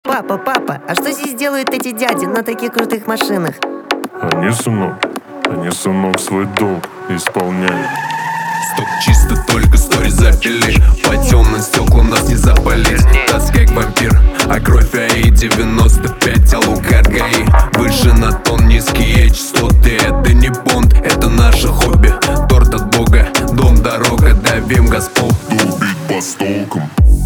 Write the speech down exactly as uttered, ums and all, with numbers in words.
Папа, папа, а что здесь делают эти дяди на таких крутых машинах? Они, сынок, они, сынок, свой долг исполняют. Сток чисто, только стори запили. По темным стеклам нас не запалить. Таз как вампир, а кровь АИ девяносто пять, а лук от ГАИ. Выше на тон, низкие частоты. Это не понт, это наше хобби. Торт от Бога, дом, дорога, давим газпол. Убить по столкам.